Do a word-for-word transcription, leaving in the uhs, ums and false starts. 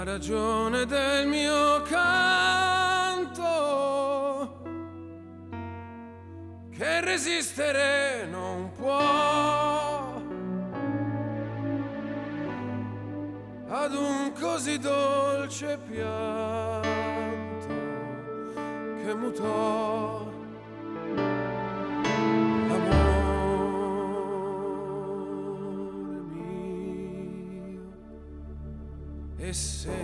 Ragione del mio canto, che resistere non può ad un così dolce pianto che mutò l'amore mio. E se